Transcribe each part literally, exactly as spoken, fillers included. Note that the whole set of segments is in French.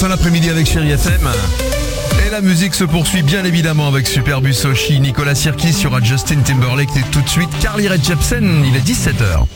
fin d'après-midi avec Chérie F M. Et la musique se poursuit bien évidemment avec Superbus Oshi, Nicolas Sirkis, il y aura Justin Timberlake et tout de suite Carly Rae Jepsen, il est dix-sept heures.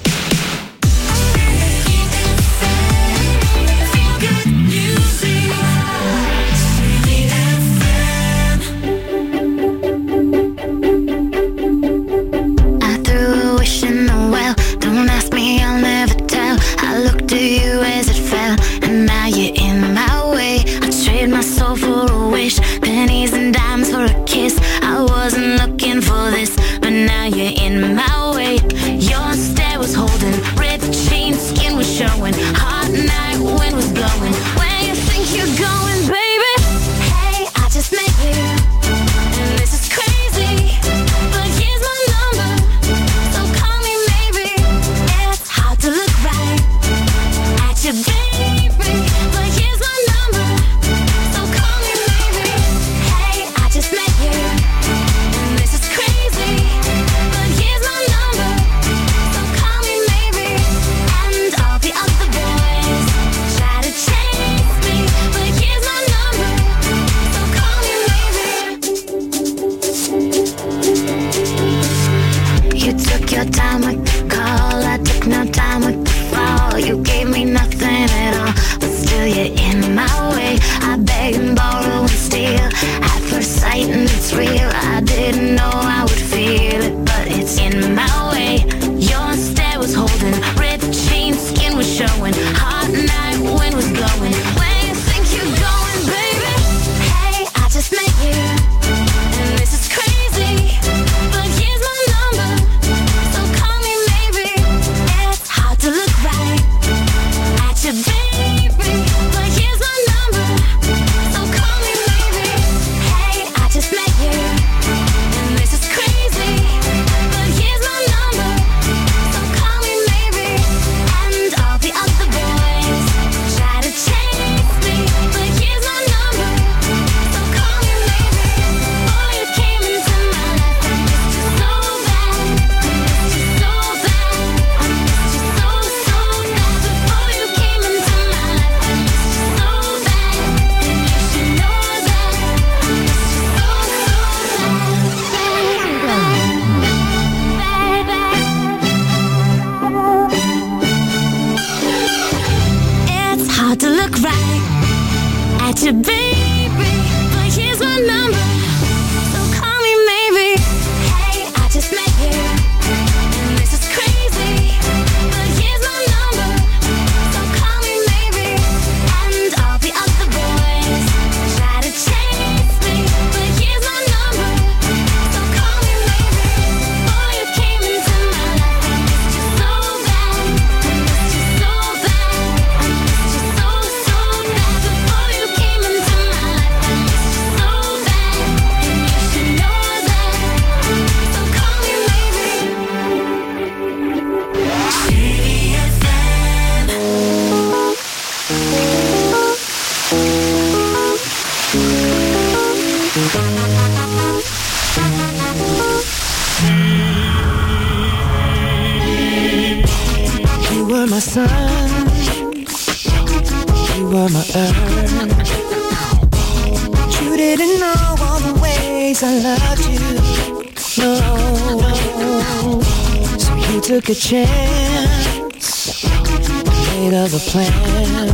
Took a chance, made of a plan,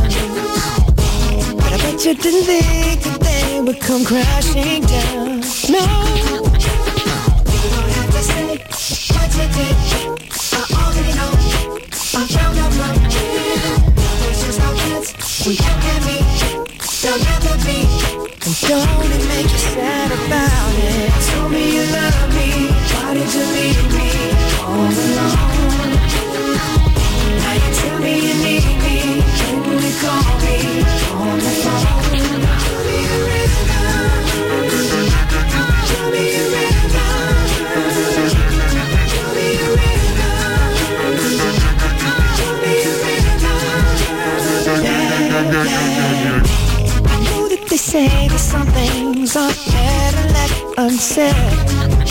but I bet you didn't think that they would come crashing down. No, you don't have to say what you did. I already know. I found out from you. There's just no chance when you and me, there'll never be. And don't it make you sad about it? Told me you love me. Why did you leave me all alone? Now you tell me you need me. Can you call me on the phone? Show me a rhythm. Show me a rhythm. Show me a rhythm. Show me a rhythm. Yeah, yeah. I know that they say that some things are better left unsaid.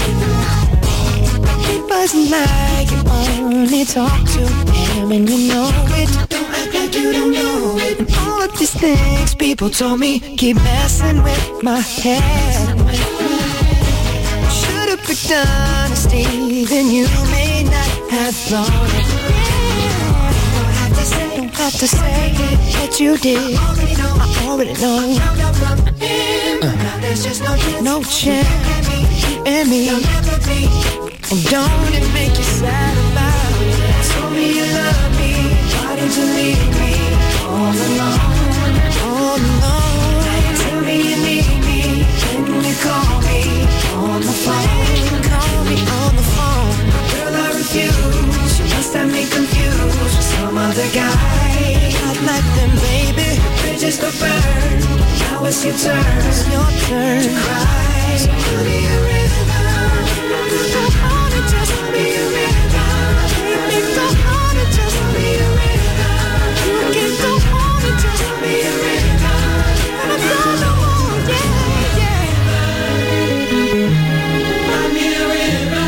Doesn't like you only talk to him, and you know it. Don't act like you don't know it. And all the these things people told me keep messing with my head. Should've picked honesty, then you may not have thought it. Don't have to say, don't have to say that you did. I already know. Uh, There's just no chance, no chance in me. And don't it make you sad about it? Told me you love me, why did you leave me all alone? All alone. Tell me you need me, can you call me on the phone? Call me on the phone. Girl, I refuse, you must have me confused with some other guy. Not like them, baby. Bridges go burn, now it's your turn. It's your turn to cry. So give me a river, go on and just be a river. Baby, go on and just be a river. You can go on and just be a river. And I'm gonna hold, yeah, yeah. Cry me a river.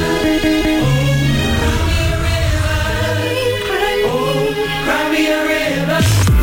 Oh, cry me a river.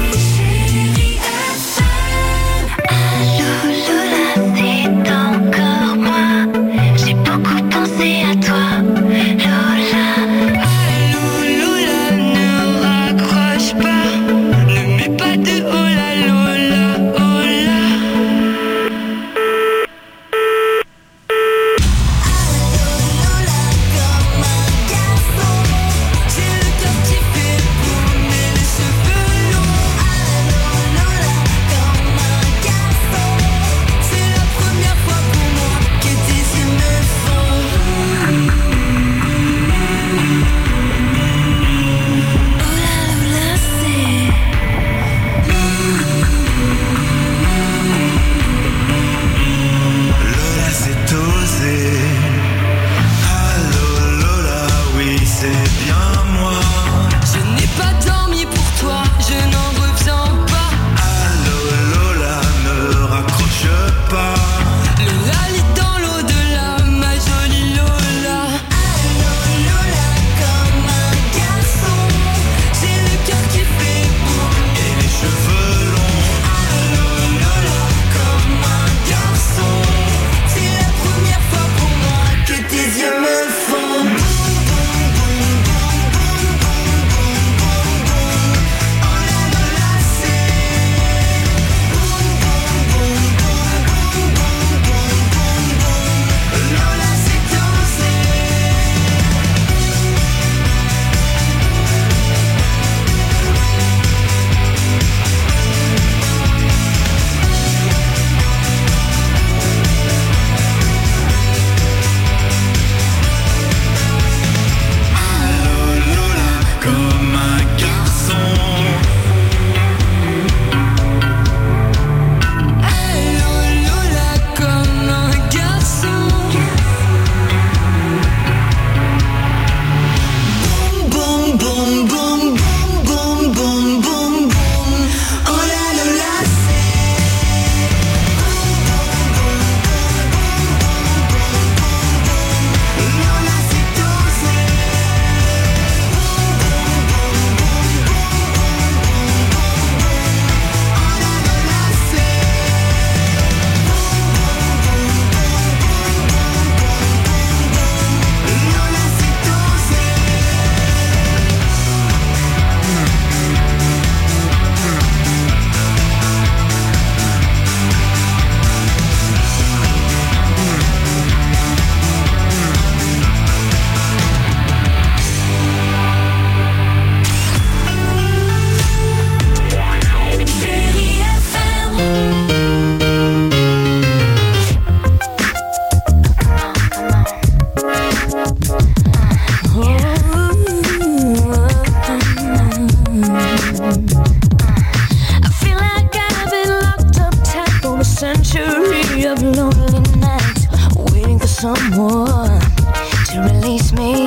someone to release me.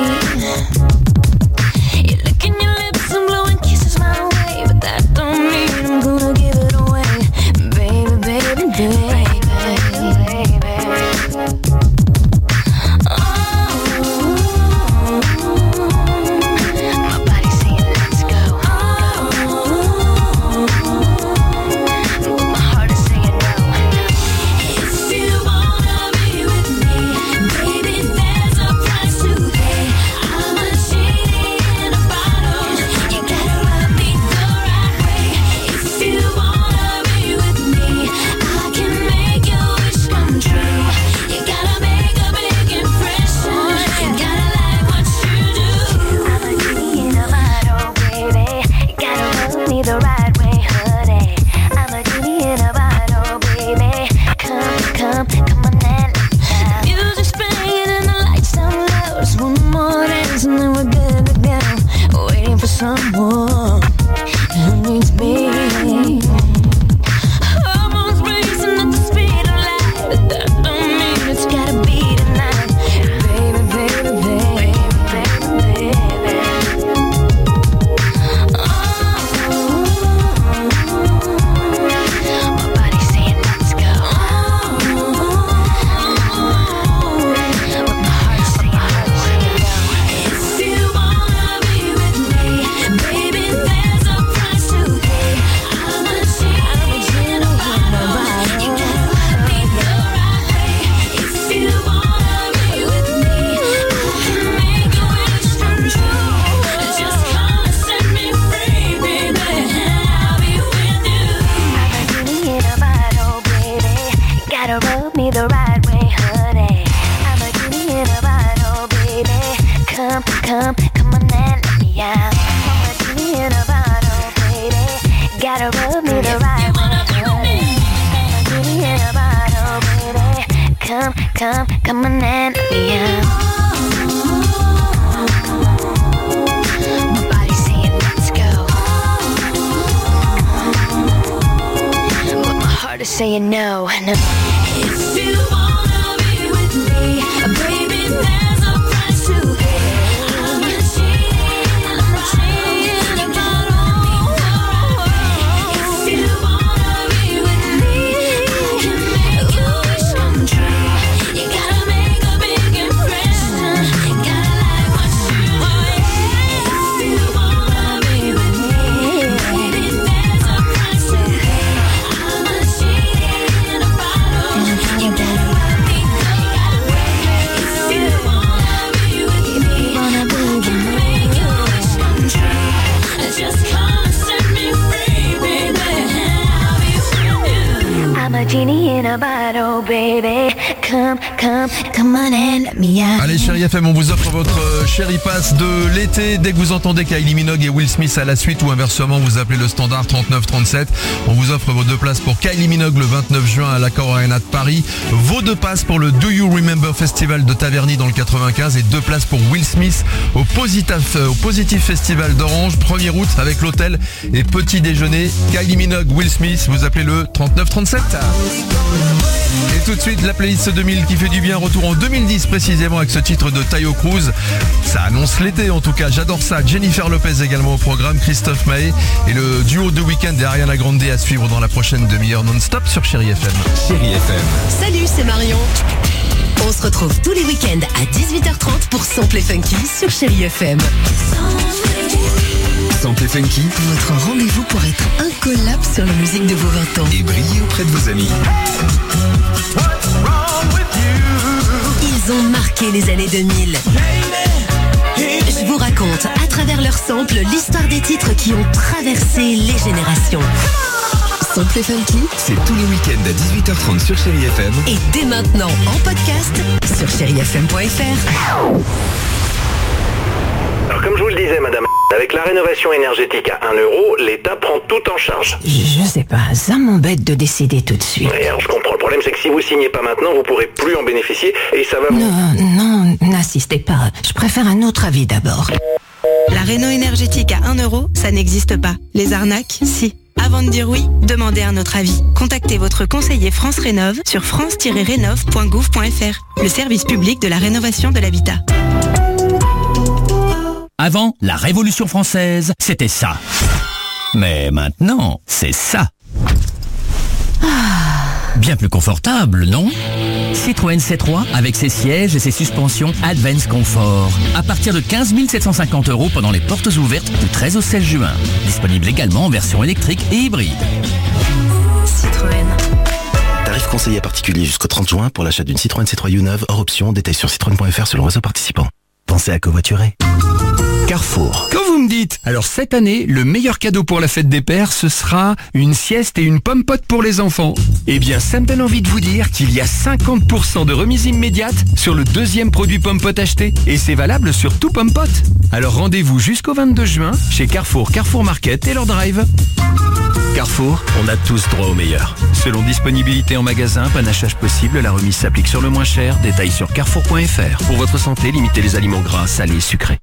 You're licking your lips and blowing kisses my way, but that don't mean I'm gonna give it away. Baby, baby, baby, baby. Oh, my body's saying let's go. Oh, me the right way, honey. I'm a genie in a bottle, baby. Come, come, come on and let me out. I'm a genie in a bottle, baby. Gotta rub me the right way, honey. I'm a genie in a bottle, baby. Come, come, come on and let me out. Saying no, no. If you wanna be with me, baby, there's a price to pay. I'm a genie, I'm a genie in a bottle. If you wanna be with me, I can make your wish come true. You gotta make a big impression. Gotta like what you want. If you wanna be with me, baby, there's a price to pay. Genie in a bottle, baby. Come, come, come on and let me out. Allez, Chérie F M, on vous offre votre euh, Chérie Pass de l'été. Dès que vous entendez Kylie Minogue et Will Smith à la suite, ou inversement, vous appelez le standard trente-neuf trente-sept. On vous offre vos deux places pour Kylie Minogue le vingt-neuf juin à l'Accor Arena de Paris. Vos deux places pour le Do You Remember Festival de Taverny dans le quatre-vingt-quinze. Et deux places pour Will Smith au Positif, euh, au Positif Festival d'Orange, premier août, avec l'hôtel et petit déjeuner. Kylie Minogue, Will Smith, vous appelez le trente-neuf trente-sept. Et tout de suite, la playlist deux mille qui fait du bien. Retour en deux mille dix précisément avec ce titre de Taio Cruz. Ça annonce l'été en tout cas, j'adore ça. Jennifer Lopez également au programme, Christophe Maé et le duo de Weeknd et Ariana Grande à suivre dans la prochaine demi-heure non-stop sur Chérie F M. Chérie F M. Salut, c'est Marion. On se retrouve tous les week-ends à dix-huit heures trente pour Sample et Funky sur Chérie F M. Sample et Funky, votre rendez-vous pour être incollable sur la musique de vos vingt ans. Et briller auprès de vos amis. Ils ont marqué les années deux mille. Je vous raconte, à travers leurs samples, l'histoire des titres qui ont traversé les générations. Sample et Funky, c'est tous les week-ends à dix-huit heures trente sur Chérie F M. Et dès maintenant en podcast sur chérie f m point f r. Alors comme je vous le disais, madame, avec la rénovation énergétique à un euro, l'État prend tout en charge. Je, je sais pas, ça m'embête de décider tout de suite. Et alors je comprends, le problème c'est que si vous signez pas maintenant, vous pourrez plus en bénéficier et ça va vous... Non, non, n'insistez pas, je préfère un autre avis d'abord. La réno énergétique à un euro, ça n'existe pas. Les arnaques, si. Avant de dire oui, demandez un autre avis. Contactez votre conseiller France Rénov sur france tiret rénov point gouv point f r, le service public de la rénovation de l'habitat. Avant, la Révolution française, c'était ça. Mais maintenant, c'est ça. Bien plus confortable, non ? Citroën C trois avec ses sièges et ses suspensions Advance Comfort. À partir de quinze mille sept cent cinquante euros pendant les portes ouvertes du treize au seize juin. Disponible également en version électrique et hybride. Citroën. Tarif conseillé à particulier jusqu'au trente juin pour l'achat d'une Citroën C trois U neuf hors option. Détail sur citroën point f r selon réseau participant. Pensez à covoiturer. Carrefour. Quand vous me dites, alors cette année, le meilleur cadeau pour la fête des pères, ce sera une sieste et une pomme pote pour les enfants. Eh bien, ça me donne envie de vous dire qu'il y a cinquante pour cent de remise immédiate sur le deuxième produit pomme pote acheté. Et c'est valable sur tout pomme pote. Alors rendez-vous jusqu'au vingt-deux juin chez Carrefour, Carrefour Market et leur drive. Carrefour, on a tous droit au meilleur. Selon disponibilité en magasin, panachage possible, la remise s'applique sur le moins cher. Détail sur carrefour point f r. Pour votre santé, limitez les aliments gras, salés, sucrés.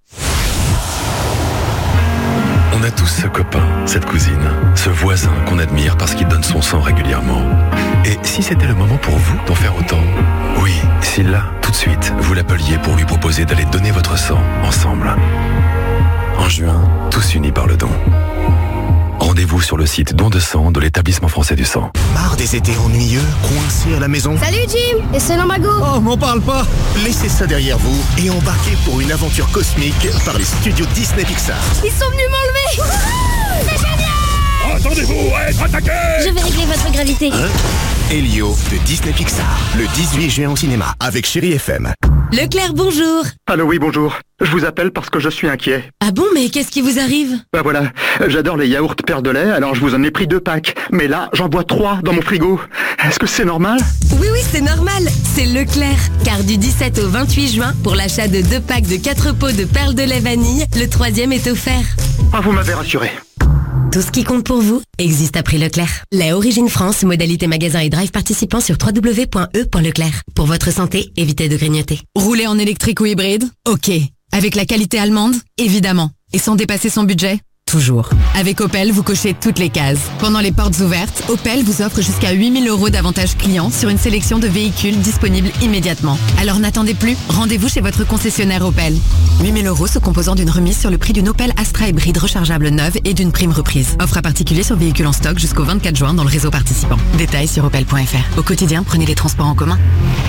On a tous ce copain, cette cousine, ce voisin qu'on admire parce qu'il donne son sang régulièrement. Et si c'était le moment pour vous d'en faire autant ? Oui, si là, tout de suite, vous l'appeliez pour lui proposer d'aller donner votre sang ensemble. En juin, tous unis par le don. Rendez-vous sur le site don de sang de l'établissement français du sang. Marre des étés ennuyeux, coincés à la maison? Salut Jim, et c'est Lambago. Oh, m'en parle pas. Laissez ça derrière vous et embarquez pour une aventure cosmique par les studios Disney Pixar. Ils sont venus m'enlever. C'est génial. Attendez-vous à être attaqué. Je vais régler votre gravité. Hein? Elio de Disney Pixar, le dix-huit juin au cinéma avec Chérie F M. Leclerc, bonjour. Allô, oui, bonjour. Je vous appelle parce que je suis inquiet. Ah bon, mais qu'est-ce qui vous arrive? Bah voilà, j'adore les yaourts perles de lait, alors je vous en ai pris deux packs. Mais là, j'en bois trois dans mon frigo. Est-ce que c'est normal? Oui, oui, c'est normal. C'est Leclerc. Car du dix-sept au vingt-huit juin, pour l'achat de deux packs de quatre pots de perles de lait vanille, le troisième est offert. Ah, vous m'avez rassuré. Tout ce qui compte pour vous existe à prix Leclerc. Lait Origine France, modalité magasin et drive participant sur w w w point e point leclerc. Pour votre santé, évitez de grignoter. Rouler en électrique ou hybride? Ok. Avec la qualité allemande? Évidemment. Et sans dépasser son budget? Toujours. Avec Opel, vous cochez toutes les cases. Pendant les portes ouvertes, Opel vous offre jusqu'à huit mille euros d'avantages clients sur une sélection de véhicules disponibles immédiatement. Alors n'attendez plus, rendez-vous chez votre concessionnaire Opel. huit mille euros se composant d'une remise sur le prix d'une Opel Astra hybride rechargeable neuve et d'une prime reprise. Offre à particulier sur véhicules en stock jusqu'au vingt-quatre juin dans le réseau participant. Détails sur opel point f r. Au quotidien, prenez les transports en commun.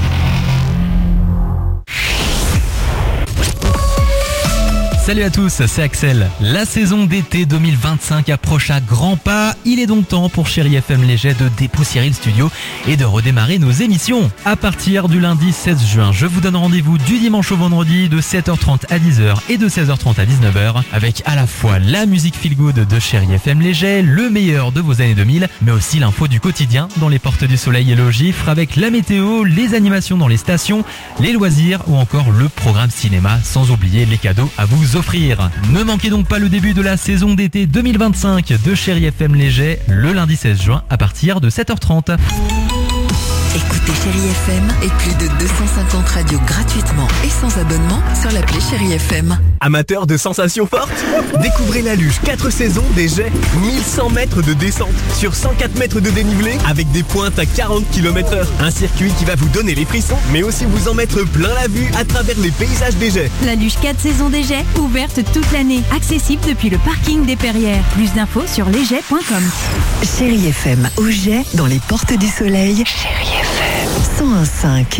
Salut à tous, c'est Axel. La saison d'été deux mille vingt-cinq approche à grands pas. Il est donc temps pour Chérie F M Léger de dépoussiérer le studio et de redémarrer nos émissions. À partir du lundi seize juin, je vous donne rendez-vous du dimanche au vendredi de sept heures trente à dix heures et de seize heures trente à dix-neuf heures avec à la fois la musique feel good de Chérie F M Léger, le meilleur de vos années deux mille, mais aussi l'info du quotidien dans les portes du soleil et le gifre avec la météo, les animations dans les stations, les loisirs ou encore le programme cinéma, sans oublier les cadeaux à vous offrir. Ne manquez donc pas le début de la saison d'été deux mille vingt-cinq de Chérie F M Léger le lundi seize juin à partir de sept heures trente. Écoutez Chérie F M et plus de deux cent cinquante radios gratuitement et sans abonnement sur l'appli Chérie F M. Amateur de sensations fortes? Découvrez la luge quatre saisons des jets, mille cent mètres de descente sur cent quatre mètres de dénivelé avec des pointes à quarante kilomètres heure. Un circuit qui va vous donner les frissons, mais aussi vous en mettre plein la vue à travers les paysages des jets. La luge quatre saisons des jets, ouverte toute l'année, accessible depuis le parking des Perrières. Plus d'infos sur lesjets point com. Chérie F M au jet dans les portes du soleil. Chérie F M cent un virgule cinq.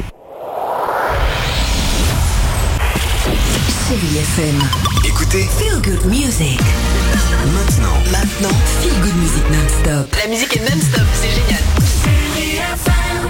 Chérie F M. Écoutez Feel Good Music. maintenant. Maintenant, Feel Good Music non-stop. La musique est non-stop, c'est génial. Chérie F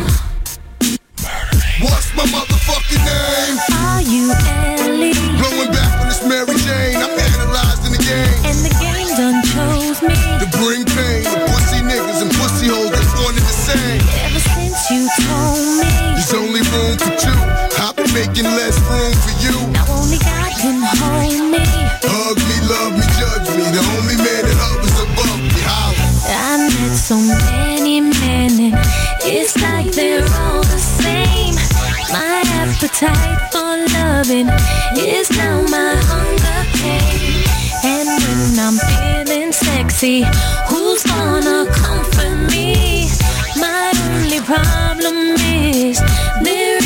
M. What's my motherfucking name? Are you Ellie? Blowing back on this Mary Jane. I'm analyzed in the game. And the game done chose me. To bring pain to pussy niggas and pussy hoes that's one and the same. Ever since you told me There's only room for two. I've been making less room for you. now only God can hold me. Hug me, love me, judge me. The only man that hovers above me. Holla. I met so many men and it's like they're all the same. My appetite for loving is now my hunger pain. And when I'm feeling sexy, who's gonna comfort me? My only problem is their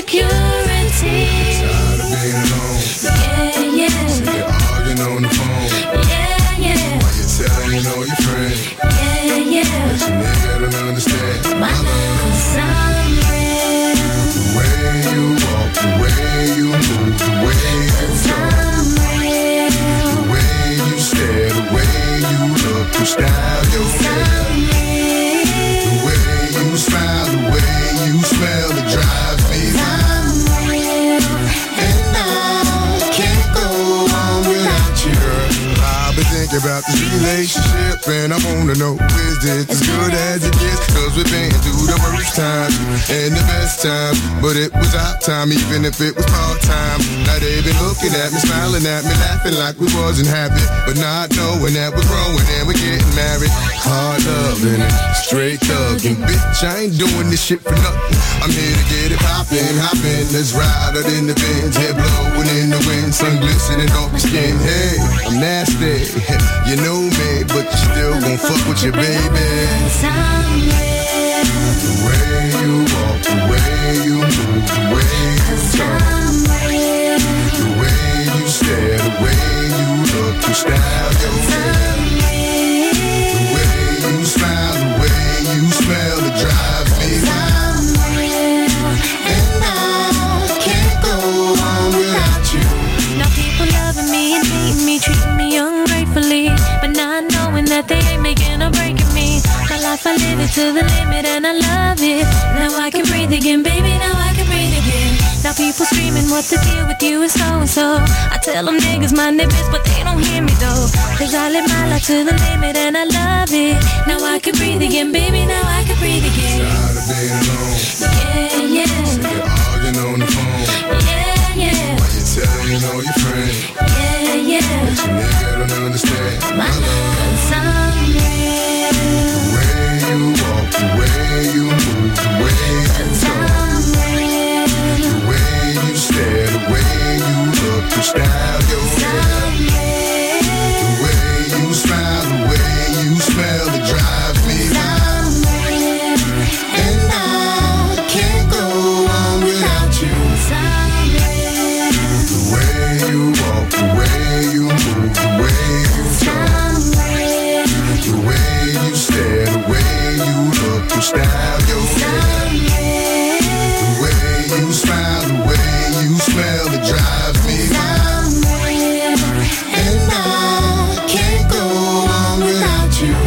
insecurity. Tired of being alone. Yeah, yeah. So you're arguing on the phone. Yeah, yeah. While you're telling all your friends. Yeah, yeah. But your nigga don't understand My love, 'cause I'm real. the way you walk, the way you move, the way you talk, I'm real. the way you stare, the way you look, you style your hair, I'm real. the way you smile, the way you smell, it drives me wild. I'm real. And I can't go on without you. I've been thinking about this relationship and I wanna know, is this as good as it gets? Cause we've been through the worst times and the best times, but it was our time even if it was part-time. Now they've been looking at me, smiling at me, laughing like we wasn't happy, but not knowing that we're growing and we're getting married. Hard loving and straight thugging, bitch, I ain't doing this shit for nothing. I'm here to get it poppin', hoppin', let's ride out in the Benz, head blowing in the wind, sun glistening off my skin. Hey, I'm nasty, you know me, but you still gon' fuck with your baby. I'm real. The way you walk, the way you move, the way you talk, I'm real. the way you stare, the way you look, you style your hair, the way you smile, the way you smell, it drives me wild. I'm real. And I can't go on without you. Now people loving me and hating me, treating me ungratefully, but not knowing that they ain't making or breaking me. My life I live live it to the limit and I love it. Now I can breathe again, baby, now I can breathe again. Now people screaming what the deal with you is so and so. I tell them niggas mind their biz, but they don't hear me though. Cause I live my life to the limit and I love it. Now I can breathe again, baby, now I can breathe again. Tired of being alone. Yeah, yeah. You're arguing on the phone. Yeah, yeah. Why you telling all your friends? Yeah, yeah. But your nigga don't understand My love, cause I'm real. The way you walk, the way you move, the way you talk, the way you stare, the way you look, you style your hair, the way you smile, the way you smell, it drives me wild. And I can't go on without you. The way you walk, the way you move, the way you talk, the way you stare, the way you look, you style your hair, the way you smile, the way you smell, it drives me wild. And I can't go on without you.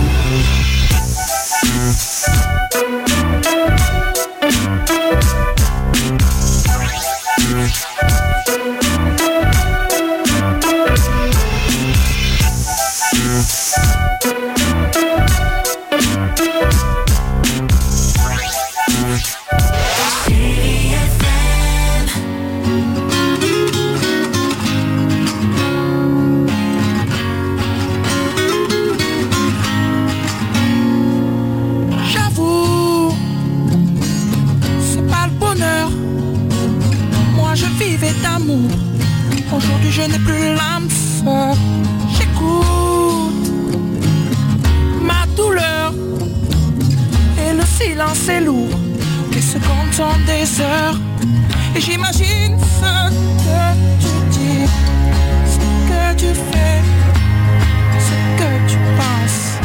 J'avoue, c'est pas le bonheur. Moi je vivais d'amour. Aujourd'hui je n'ai plus l'âme sœur. J'écoute ma douleur et le silence est lourd. Les secondes sont des heures et j'imagine ce que tu dis, ce que tu fais, ce que tu penses.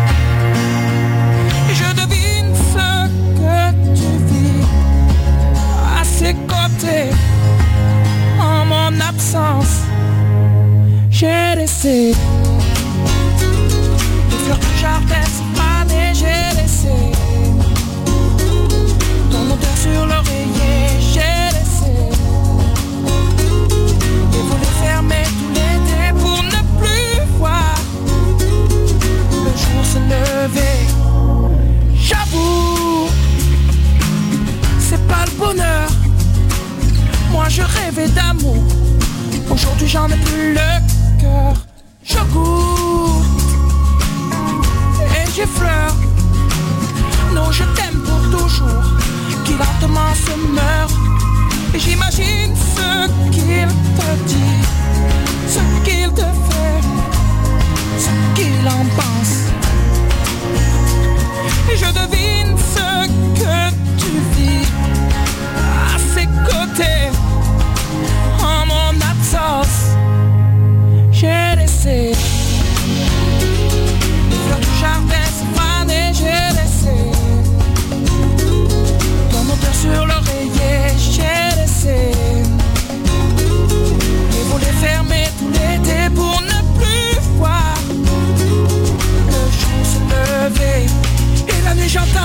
Et je devine ce que tu vis à ses côtés en mon absence. J'ai laissé les fleurs du jardin se faner, j'ai laissé ton odeur sur l'oreiller, j'ai laissé les volets fermés tout l'été pour ne plus voir le jour se lever. J'avoue, c'est pas le bonheur. Moi je rêvais d'amour. Aujourd'hui j'en ai plus le cœur. Je goûte et j'effleure. Non, je t'aime pour toujours, qui lentement se meurt. Et j'imagine ce qu'il te dit, ce qu'il te fait, ce qu'il en pense. Et je devine ce que tu vis à ses côtés en mon absence. J'ai laissé les fleurs du jardin se faner, j'ai laissé ton odeur sur l'oreiller, j'ai laissé les volets fermés tout l'été pour ne plus voir le jour se lever. Et la nuit j'entends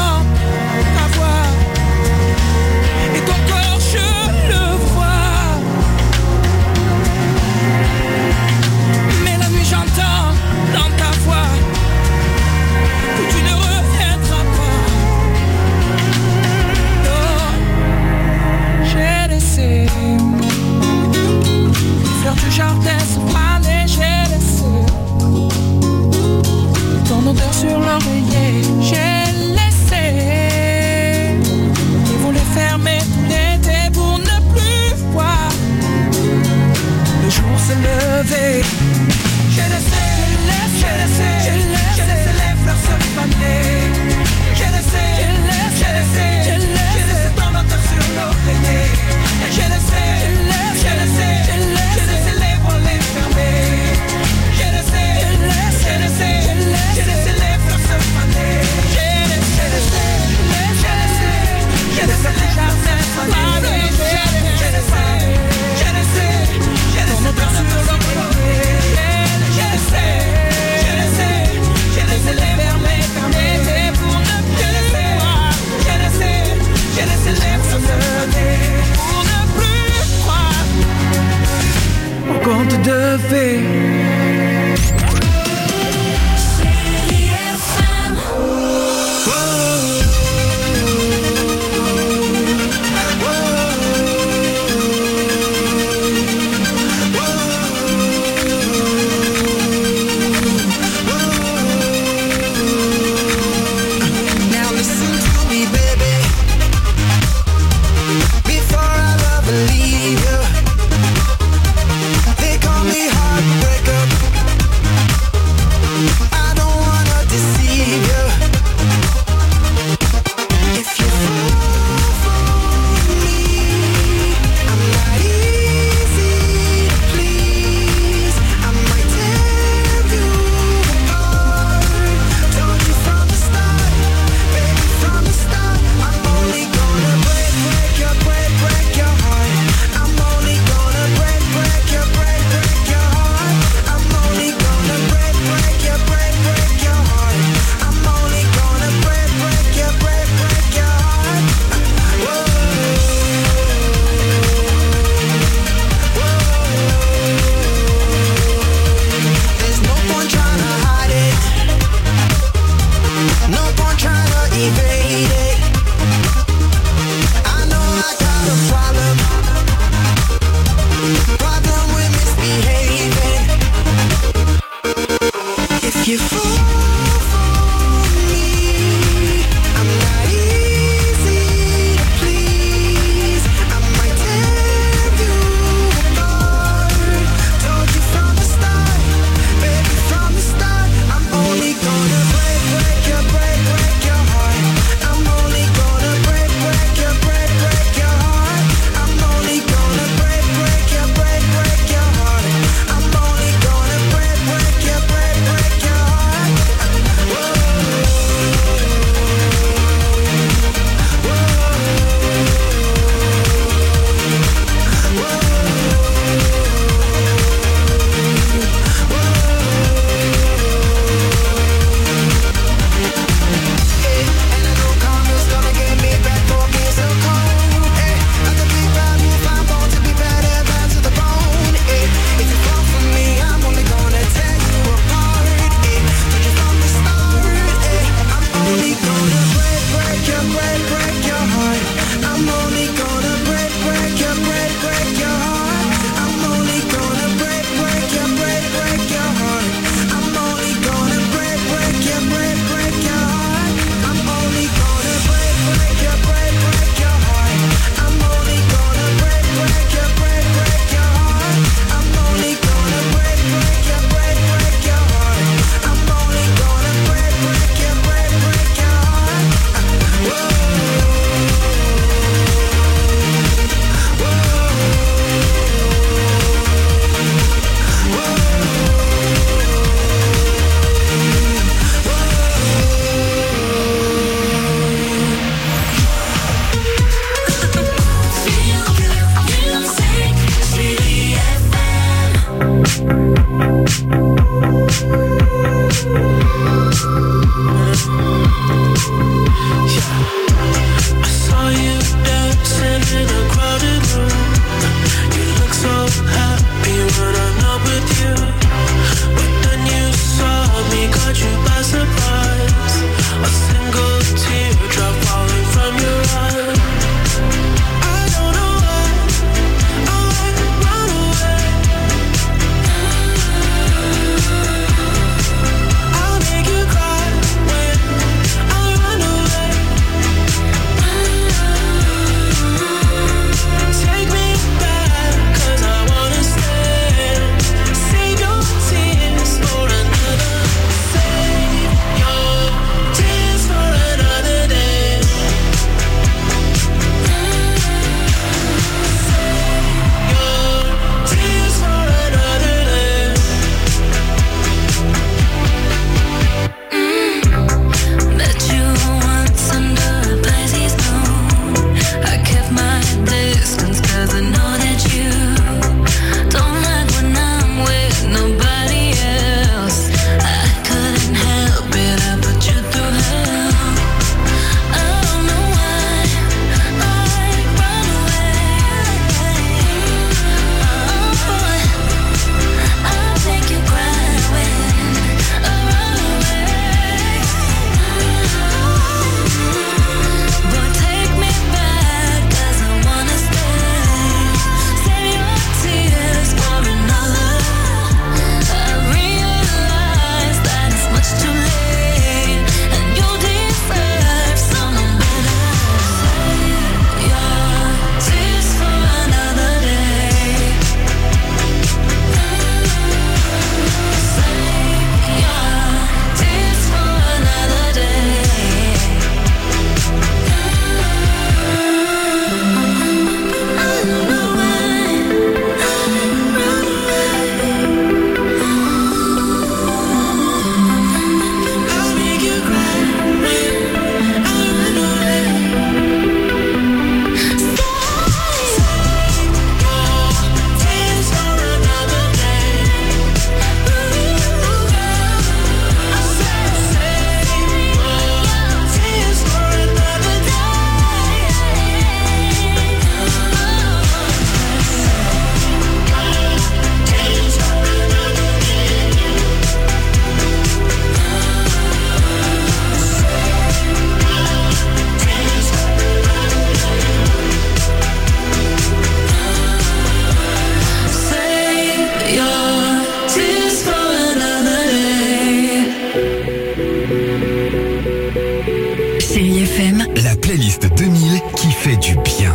Chérie F M. La playlist deux mille qui fait du bien.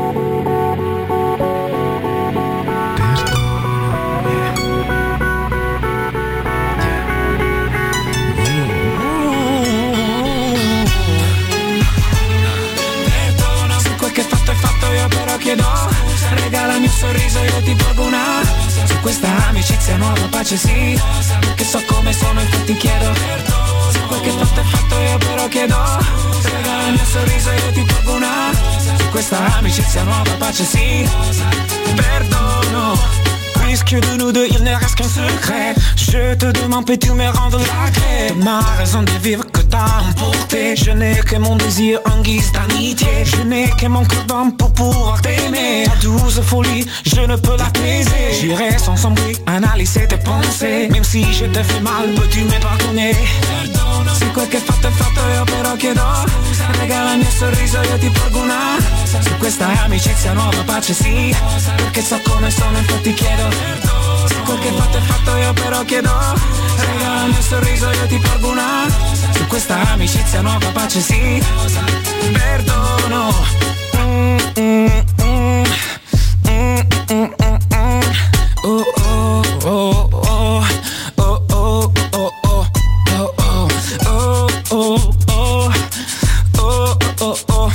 Perdono se quel che fatto è fatto, io però chiedo scusa. Regalami un sorriso, io ti porgo una su questa amicizia nuova pace, sì. Perché so come sono, infatti chiedo perdono. Se quel che fatto è fatto, io però chiedo regalami un sorriso, io ti porgo una su questa amicizia nuova pace, sì. Perdono. Puisque de nous deux il ne reste qu'un secret, je te demande peux-tu me rendre la clé de ma raison de vivre que t'as emporté. Je n'ai que mon désir en guise d'amitié, je n'ai que mon cœur d'homme pour pouvoir t'aimer. Ta douce folie, je ne peux l'apaiser. J'irai sans son bruit analyser tes pensées. Même si je te fais mal, peux-tu me pardonner? Se quel che fatto è fatto, io però chiedo regalami un sorriso, io ti porgo una su questa amicizia nuova pace, sì. Perché so come sono, infatti chiedo se quel che fatto è fatto, io però chiedo regalami un sorriso, io ti porgo una su questa amicizia nuova pace, sì. Perdono. mm, mm, mm, mm, mm, mm. Oh, oh, oh, oh. Oh, oh, oh, oh. Oh, oh, oh, oh, oh, oh, oh,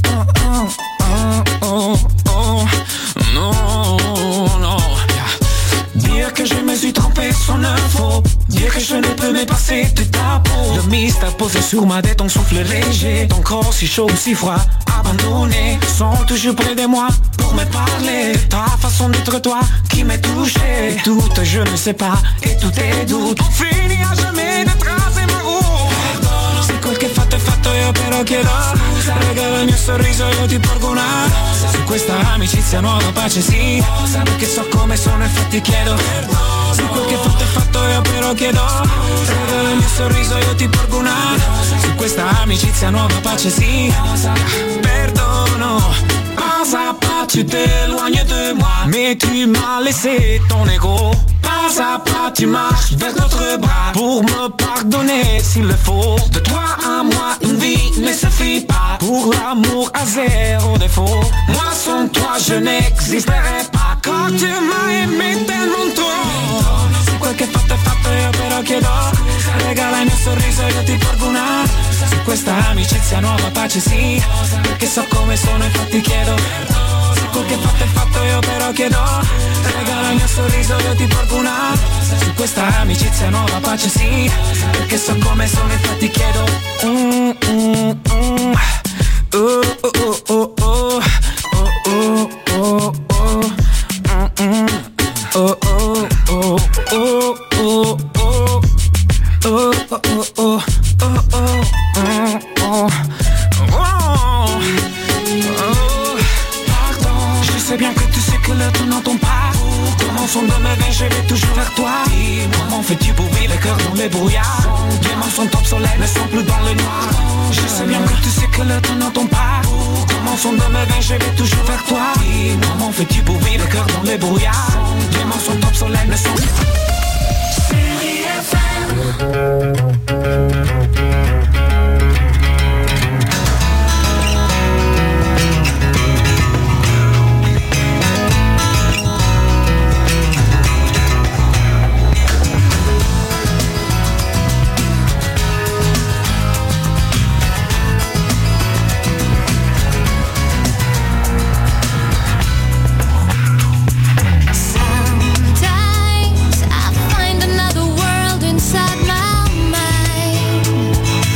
oh, oh, non, non. Dire que je me suis trompé son info, dire que je ne peux me passer de ta peau. Le mystère posé sur ma tête, ton souffle léger, ton corps si chaud ou si froid, abandonné, sont toujours près de moi pour me parler. Ta façon d'être toi qui m'est touché, et tout je ne sais pas, et tout est doute. On finit à jamais de tracer ma route. Se quel che fatto è fatto, io però chiedo regalami un sorriso, io ti porgo una su questa amicizia nuova pace, sì. Perché so come sono, infatti chiedo se quel che fatto è fatto, io però chiedo regalami un sorriso, io ti porgo una su questa amicizia nuova pace, sì. Perdono. Pas à pas tu t'éloignes de moi, mais tu m'as laissé ton ego. Pas à pas tu marches vers notre bras pour me pardonner s'il le faut. De toi à moi une vie ne suffit pas, pour l'amour à zéro défaut. Moi sans toi je n'existerai pas, car tu m'as aimé tellement trop. Se quel che fatto è fatto, io però chiedo regalami un sorriso, io ti porgo una su questa amicizia nuova pace, sì. Perché so come sono, infatti chiedo se quel che fatto è fatto, io però chiedo regalami un sorriso, io ti porgo una su questa amicizia nuova pace, sì. Perché so come sono, infatti chiedo mm, mm, mm. Oh, oh, oh, oh, oh. Oh, oh, oh, oh. Mm, mm. Oh, oh, oh, oh, oh, oh. Oh, oh, oh, oh, oh, oh, oh, oh, oh, oh. Pardon, je sais bien que tu sais que le temps n'entend pas. Commençons de me veille, je vais toujours vers toi. Comment fais-tu pour vivre le cœur dans les brouillards? Diamants sont obsolètes, ne sont plus dans le noir. Je sais bien que tu sais que le temps n'entend pas. Commençons de me veille, je vais toujours vers toi. Comment fais-tu pour vivre le cœur dans les brouillards? Diamants sont obsolètes, ne sont plus. Sometimes I find another world inside my mind.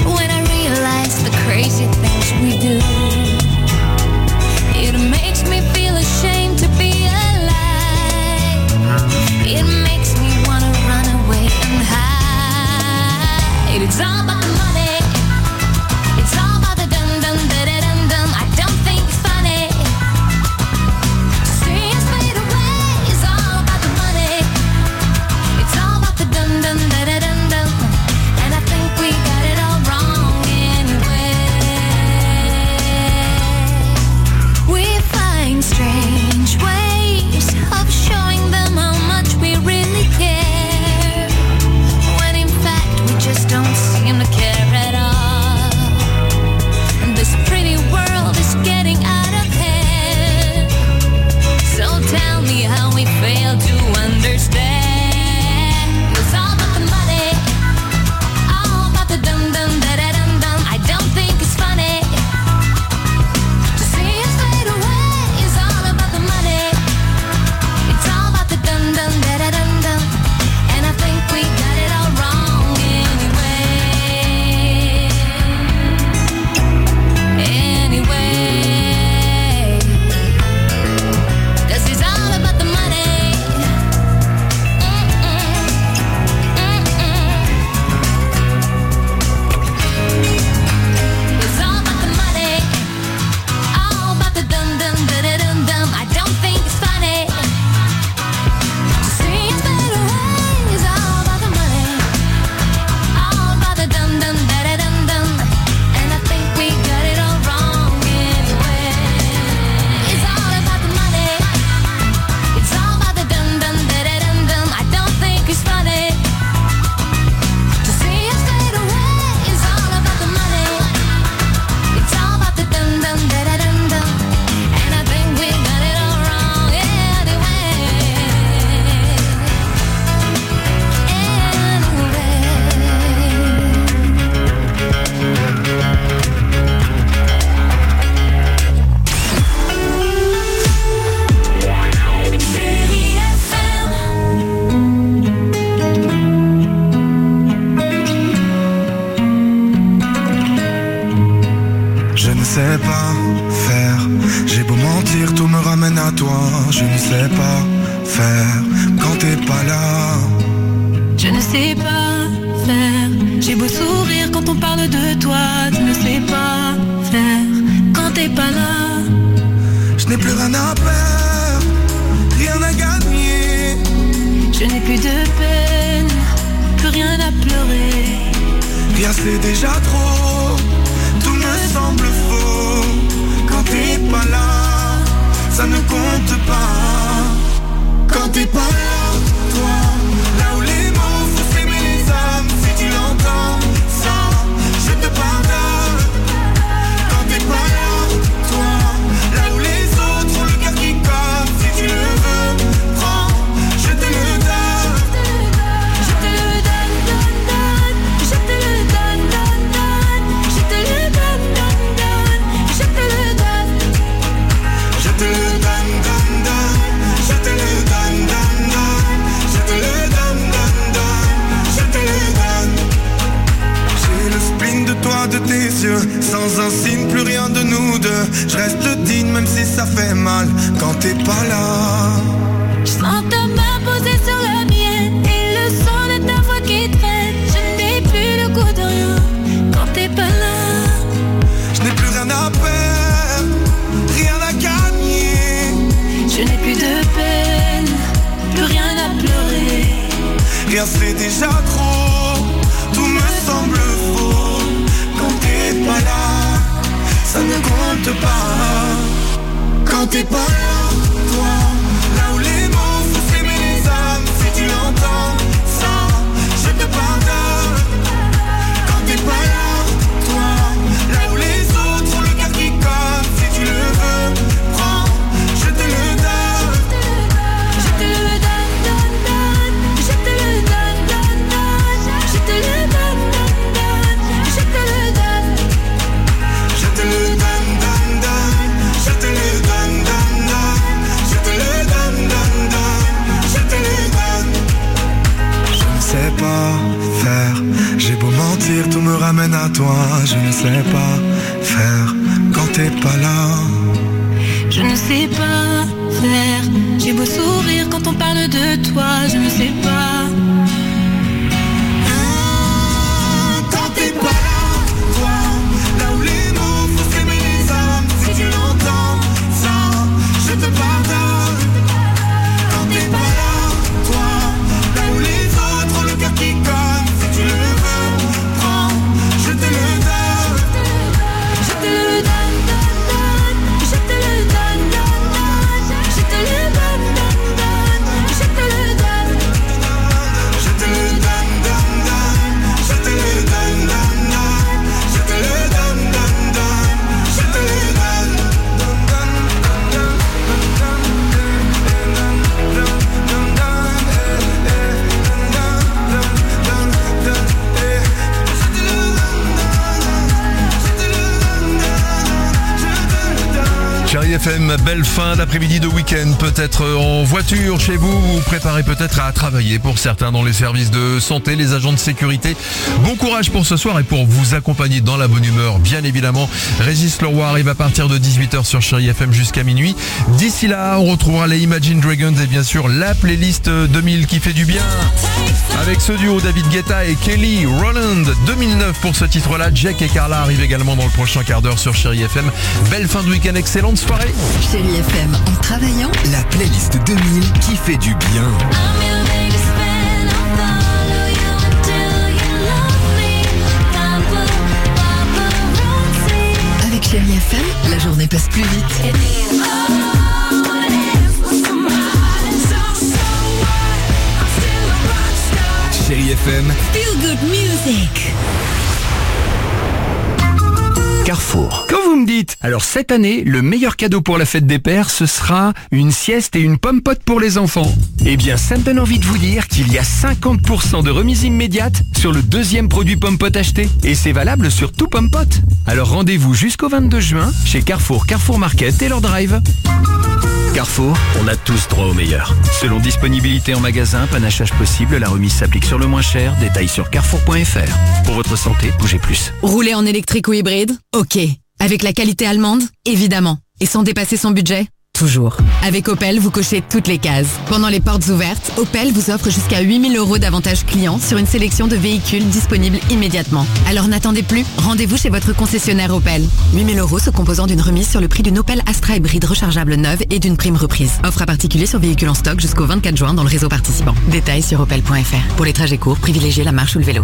Je ne sais pas faire. J'ai beau mentir, tout me ramène à toi. Je ne sais pas faire quand t'es pas là. Je ne sais pas faire. J'ai beau sourire quand on parle de toi. Tu ne sais pas faire quand t'es pas là. Je n'ai plus rien à perdre, rien à gagner. Je n'ai plus de peine, plus rien à pleurer. Rien c'est déjà trop, tout me semble faux. Quand t'es pas là, ça ne compte pas. Quand t'es pas là, toi, là où les mots font s'aimer les âmes. Si tu l'entends, ça, je te pardonne. Quand t'es pas là, toi, là où les autres ont le cœur qui colle. Si tu le veux, prends, je te le donne. Je te le donne, donne, donne. Je te le donne, donne, donne. Je te le donne, donne, donne. Je te le donne. Je te le donne, donne, donne. Je te le donne, donne, donne. Je te le donne, donne, donne. Je te le donne. J'ai le spleen de toi, de tes yeux. Sans un signe, plus rien de nous deux. Je reste digne même si ça fait mal quand t'es pas là. Je sens ta main posée sur la mienne et le son de ta voix qui traîne. Je n'ai plus le goût de rien quand t'es pas là. Je n'ai plus rien à perdre, rien à gagner. Je n'ai plus de peine, plus rien à pleurer. Rien c'est déjà trop, tout me semble faux. Quand t'es pas là, ça ne compte pas. Quand t'es pas là, toi, là où les mots font s'aimer les âmes. Si tu l'entends, ça, je te pardonne. Quand t'es pas là, toi, là où les autres ont le cœur qui colle. Si tu le veux, prends, je te le donne. Je te le donne, donne, donne. Je te le donne, donne, donne. Je te le donne, donne, donne. Je te le donne. Je te le donne, donne, donne. Je te le donne, donne, donne. Je te le donne, donne, donne. Je te le donne. Je ne sais pas faire. J'ai beau mentir, tout me ramène à toi. Je ne sais pas faire quand t'es pas là. Je ne sais pas faire. J'ai beau sourire quand on parle de toi. Je ne sais pas. Quand t'es pas là, toi, là où les mots font s'aimer les âmes. Si tu l'entends, ça, je te pardonne. Quand t'es pas là, toi, là où les autres ont le cœur qui colle. Si tu le veux, prends, je te le donne. Je te le donne, donne, donne. Je te le donne, donne, donne. Je te le donne, donne, donne. Je te le donne. Je te le donne, donne, donne. Je te le donne, donne, donne. Je te le donne, donne, donne. Je te le donne. Chérie F M, belle fin d'après-midi de week-end, peut-être en voiture chez vous, vous préparez peut-être à travailler pour certains dans les services de santé, les agents de sécurité. Bon courage pour ce soir et pour vous accompagner dans la bonne humeur, bien évidemment. Régis Leroy arrive à partir de dix-huit heures sur Chérie F M jusqu'à minuit. D'ici là, on retrouvera les Imagine Dragons et bien sûr la playlist deux mille qui fait du bien. Avec ce duo David Guetta et Kelly Rowland, deux mille neuf pour ce titre-là. Jack et Carla arrivent également dans le prochain quart d'heure sur Chérie F M. Belle fin de week-end, excellente soirée. Chérie F M, en travaillant, La playlist deux mille qui fait du bien. avec Chérie F M, la journée passe plus vite. Chérie F M, Feel good music. Carrefour. Quand vous me dites, alors cette année, le meilleur cadeau pour la fête des pères, ce sera une sieste et une pomme pote pour les enfants. Eh bien, ça me donne envie de vous dire qu'il y a cinquante pour cent de remise immédiate sur le deuxième produit pomme pote acheté. Et c'est valable sur tout pomme pote. Alors rendez-vous jusqu'au vingt-deux juin chez Carrefour, Carrefour Market et leur drive. Carrefour, on a tous droit au meilleur. Selon disponibilité en magasin, panachage possible, la remise s'applique sur le moins cher. Détails sur carrefour point f r. Pour votre santé, bougez plus. Rouler en électrique ou hybride? Ok. Avec la qualité allemande, évidemment. Et sans dépasser son budget, toujours. Avec Opel, vous cochez toutes les cases. Pendant les portes ouvertes, Opel vous offre jusqu'à huit mille euros d'avantages clients sur une sélection de véhicules disponibles immédiatement. Alors n'attendez plus, rendez-vous chez votre concessionnaire Opel. huit mille euros se composant d'une remise sur le prix d'une Opel Astra hybride rechargeable neuve et d'une prime reprise. Offre à particulier sur véhicules en stock jusqu'au vingt-quatre juin dans le réseau participant. Détails sur opel point f r. Pour les trajets courts, privilégiez la marche ou le vélo.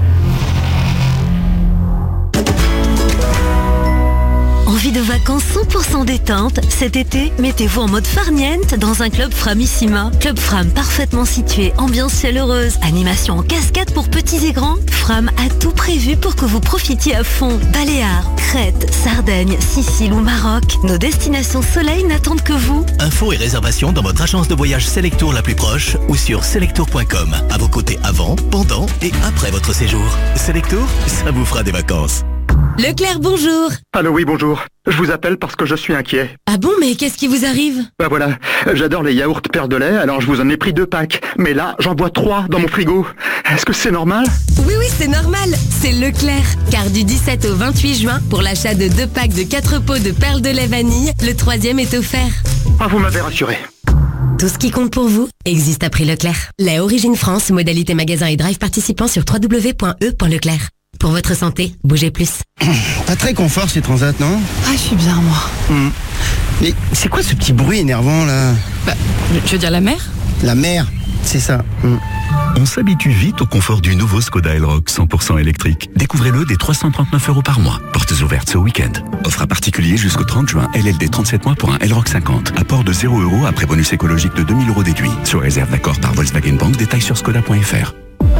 Envie de vacances cent pour cent détente? Cet été, mettez-vous en mode farniente dans un club Framissima. Club Fram parfaitement situé, ambiance chaleureuse, animation en cascade pour petits et grands. Fram a tout prévu pour que vous profitiez à fond. Baléares, Crète, Sardaigne, Sicile ou Maroc. Nos destinations soleil n'attendent que vous. Infos et réservations dans votre agence de voyage Selectour la plus proche ou sur selectour point com. À vos côtés avant, pendant et après votre séjour. Selectour, ça vous fera des vacances. Leclerc, bonjour. Allô, oui, bonjour. Je vous appelle parce que je suis inquiet. Ah bon, mais qu'est-ce qui vous arrive? Bah voilà, j'adore les yaourts Père de lait, alors je vous en ai pris deux packs. Mais là, j'en bois trois dans mon frigo. Est-ce que c'est normal? Oui, oui, c'est normal. C'est Leclerc. Car du dix-sept au vingt-huit juin, pour l'achat de deux packs de quatre pots de perles de lait vanille, le troisième est offert. Ah, vous m'avez rassuré. Tout ce qui compte pour vous existe à prix Leclerc. Lait Origine France, modalité magasin et drive participant sur w w w point e point leclerc. Pour votre santé, bougez plus. Pas très confort ces transats, non? Ah, je suis bien, moi. Hum. Mais c'est quoi ce petit bruit énervant, là? Bah, je veux dire la mer? La mer, c'est ça. Hum. On s'habitue vite au confort du nouveau Skoda Elroq cent pour cent électrique. Découvrez-le dès trois cent trente-neuf euros par mois. Portes ouvertes ce week-end. Offre à particulier jusqu'au trente juin. L L D trente-sept mois pour un Elroq cinquante. Apport de zéro euros après bonus écologique de deux mille euros déduit. Sur réserve d'accord par Volkswagen Bank. Détails sur skoda point f r.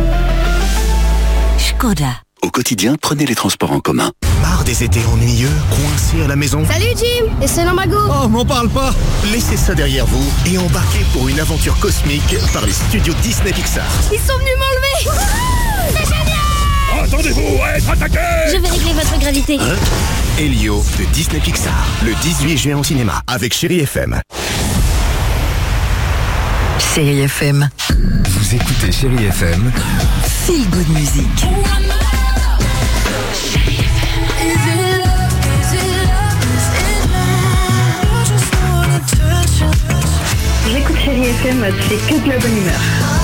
Skoda. Au quotidien, prenez les transports en commun. Marre des étés ennuyeux, coincés à la maison? Salut Jim, et c'est Namago. Oh, m'en parle pas. Laissez ça derrière vous et embarquez pour une aventure cosmique par les studios Disney Pixar. Ils sont venus m'enlever. Wouhou, c'est génial. Attendez-vous à être attaqué. Je vais régler votre gravité. Hein? Elio de Disney Pixar, le dix-huit juin au cinéma, avec Chérie F M. Chérie F M. Vous écoutez Chérie F M. Feel good music. J'écoute Chérie F M, c'est que de la bonne humeur.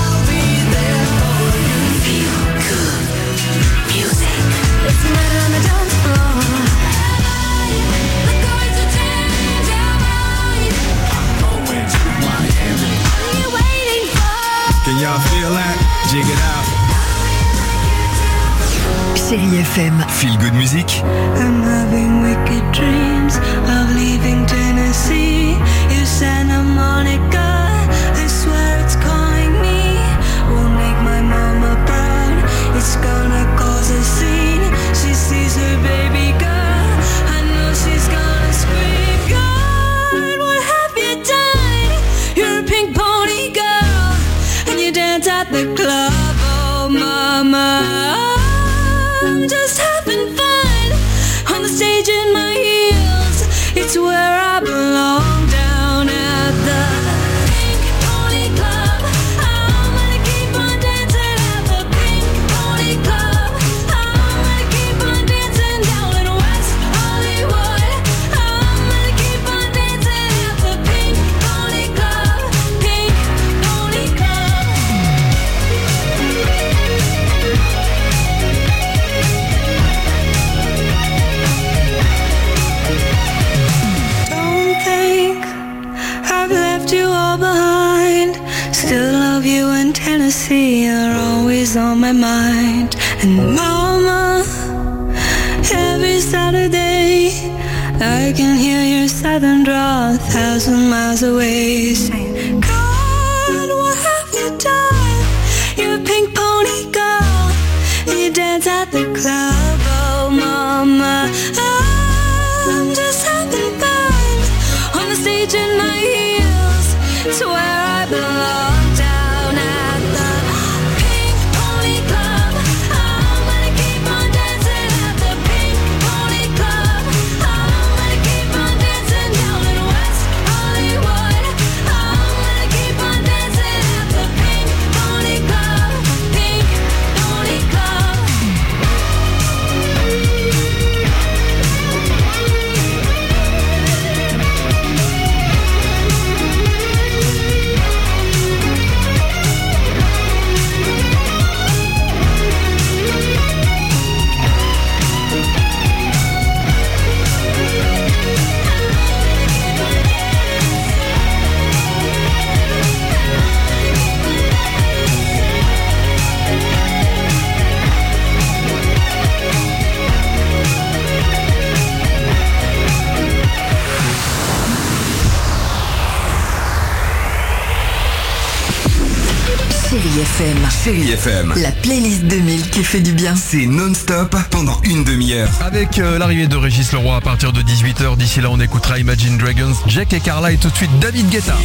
Can y'all feel that? Jig it out. Chérie F M. Feel good music. I'm having wicked dreams of leaving Tennessee. You Santa Monica, I swear it's calling me. Will make my mama proud. It's gonna cause a scene. She sees her baby girl. I know she's gonna scream. God, what have you done? You're a pink pony girl, and you dance at the club. Oh, mama. I'm just having fun on the stage in my heels. It's where I belong, down at the Pink Pony Club. I'm gonna keep on dancing at the Pink Pony Club. I'm gonna keep on dancing down in West Hollywood. I'm gonna keep on dancing at the Pink Pony Club. Pink Pony Club. Don't think I've left you all behind. Still love you in Tennessee. You're always on my mind. And mama, every Saturday I can hear your southern drawl a thousand miles away, saying, God, what have you done? You're a pink pony girl, and you dance at the club. Oh, mama, I'm just having fun on the stage in my heels. It's where I belong, down at the Pink Pony Club. I'm gonna keep on dancing at the Pink Pony Club. I'm gonna keep on dancing down in West Hollywood. I'm gonna keep on dancing at the Pink Pony Club. Pink Pony Club. F M. Chérie F M. La playlist deux mille qui fait du bien. C'est non-stop pendant une demi-heure. Avec euh, l'arrivée de Régis Leroy à partir de dix-huit heures. D'ici là, on écoutera Imagine Dragons, Jack et Carla et tout de suite David Guetta.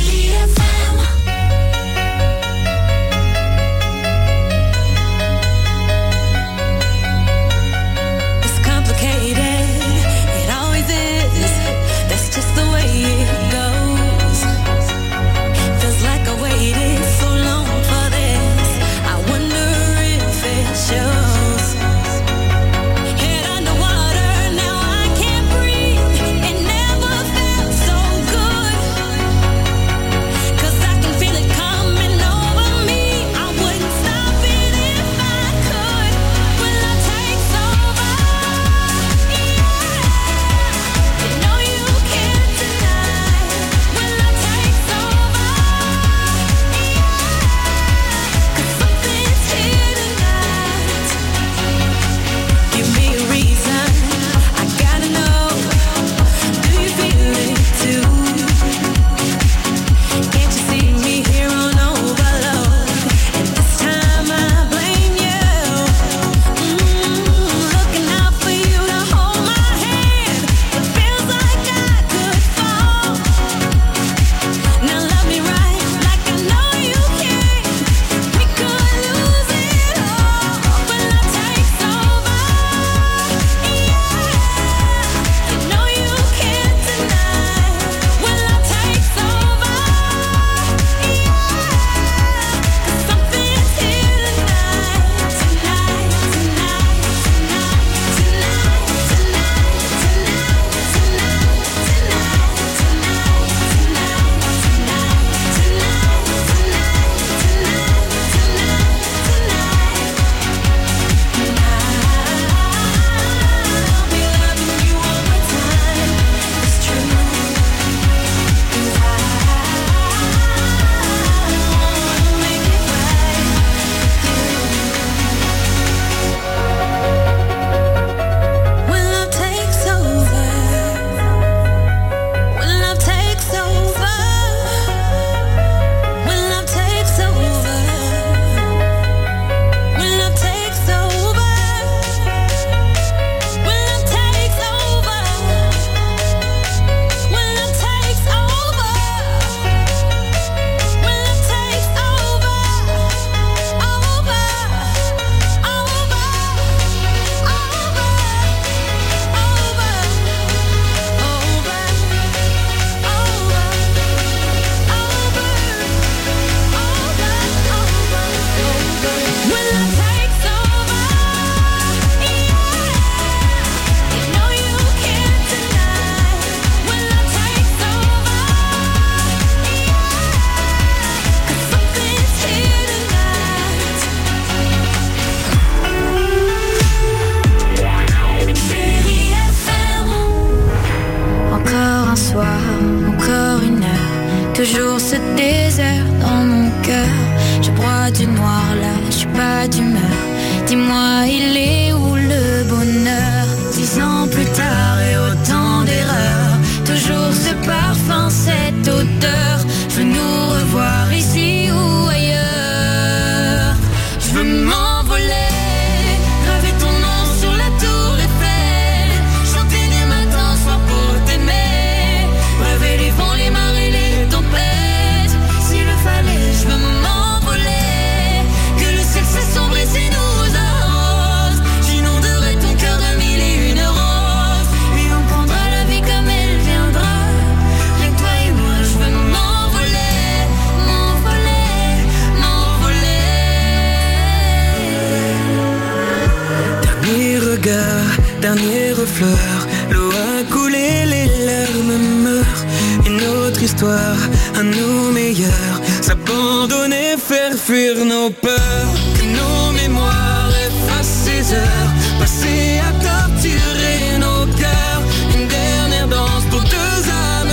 Dernière fleur, l'eau a coulé, les larmes meurent. Une autre histoire, à nos meilleurs, s'abandonner, faire fuir nos peurs. Que nos mémoires effacent ces heures passées à torturer nos cœurs. Une dernière danse pour deux âmes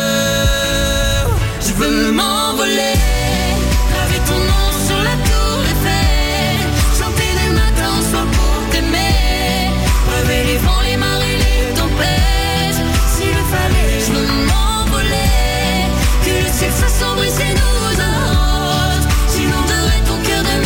sœurs. Je veux m'envoler, graver ton nom sur la tour Eiffel, chanter des matins au soir pour t'aimer, rêver les vents, les marées, les tempêtes. S'il le fallait, je veux m'envoler, que le ciel s'assombrisse et nous arrose. J'inonderai ton cœur de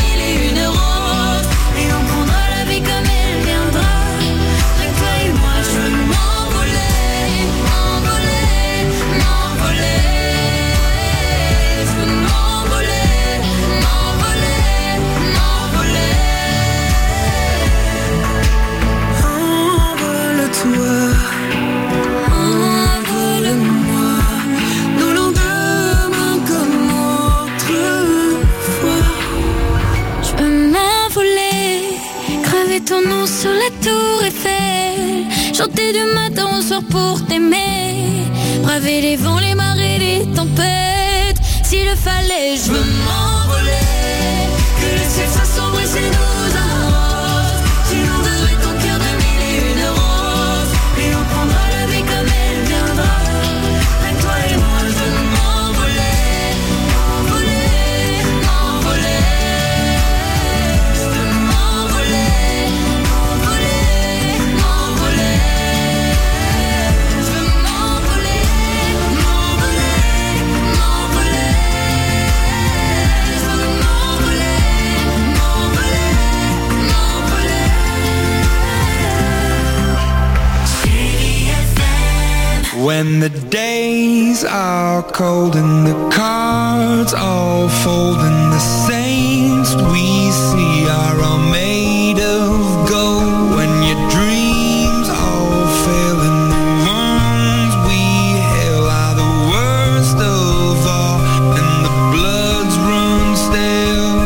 chanter du matin au soir pour t'aimer, braver les vents, les marées, les tempêtes. S'il le fallait, je veux m'envoler, que le ciel soit sombre et c'est nous un rose. Tu inonderais ton cœur de mille et une roses, et on prendra la vie comme elle viendra. Avec toi et moi, je veux m'envoler, m'envoler, m'envoler. Je veux m'envoler, m'envoler, m'envoler. Je veux m'envoler, m'envoler, m'envoler. Je veux m'envoler, m'envoler, m'envoler. Chérie F M. When the days are cold and the cards all fold and the saints we see are all made of gold, when your dreams all fail and the ones we hail are the worst of all and the bloods run stale.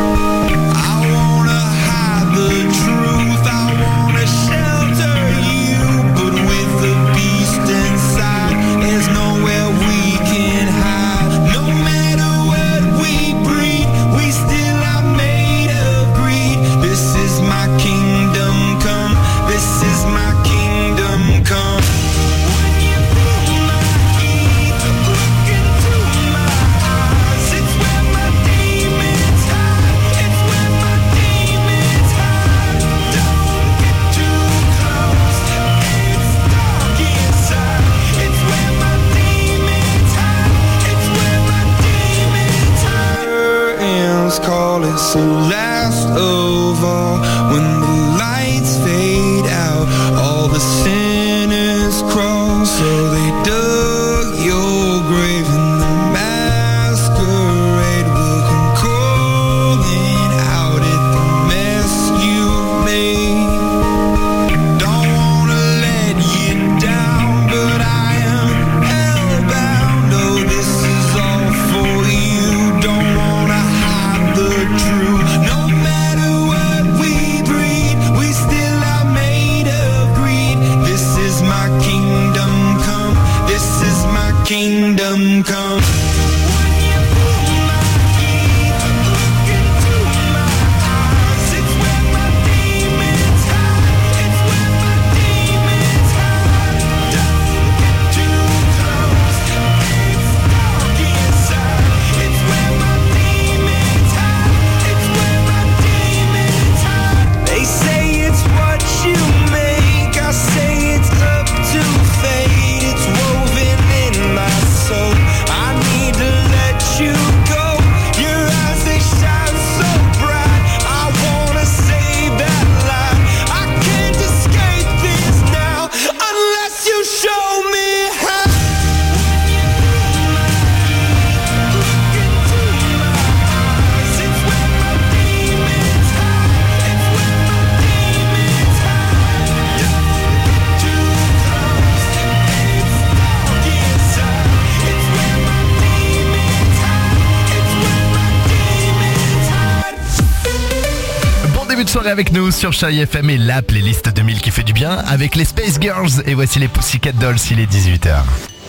I wanna hide the truth, I wanna shelter you, but with the beast inside, there's nowhere we can hide. No matter what we breed, we still are made of greed. This is my kingdom come, this is my kingdom come. When you feel my heat, look into my eyes, it's where my demons hide, it's where my demons hide. Don't get too close, it's dark inside, it's where my demons hide, it's where my demons hide. Curtains call, it's the last of all. When the lights fade out, all the sinners crawl. So they dug your grave and the masquerade will come calling out at the mess you've made. Don't wanna let you down, but I am hellbound. Oh, this is all for you. Don't wanna hide the truth. No matter what we breed, we still are made of greed. This is my kingdom come, this is my kingdom come. When you feel my heat, look into my eyes, it's where my demons hide, it's where my demons hide. Don't get too close, it's dark inside, it's where my demons hide, it's where my demons hide. They say it's what you make, I say it's up to fate. It's woven in my soul, I need to let you go. Your eyes, they shine so bright, I wanna save that light. I can't escape this now, unless you show me how. When you feel my heat, look into my eyes, it's where my demons hide, it's where my demons hide. Don't get too close, it's dark inside, it's where my demons hide, it's where my demons hide. Bon début de soirée avec nous sur Chérie F M et la playlist deux mille qui fait du bien avec les Space Girls. Et voici les Pussycat Dolls, il est dix-huit heures.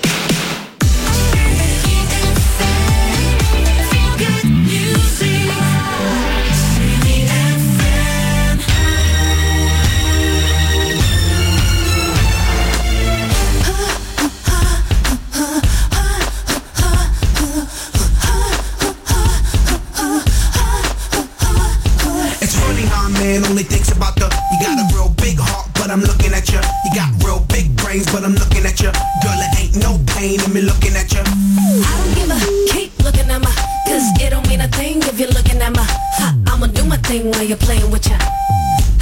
It's funny how a man only thinks about the. You got a real big heart, but I'm looking at you. You got real big brains, but I'm looking at you. Girl, it ain't no pain in me looking at you. I don't give a keep looking at my, cause it don't mean a thing if you're looking at my. Ha, I'ma do my thing while you're playing with ya.